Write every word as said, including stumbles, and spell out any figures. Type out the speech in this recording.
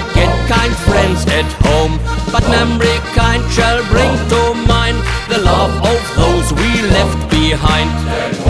get kind friends at home, but memory kind shall bring to mind the love of those we left behind.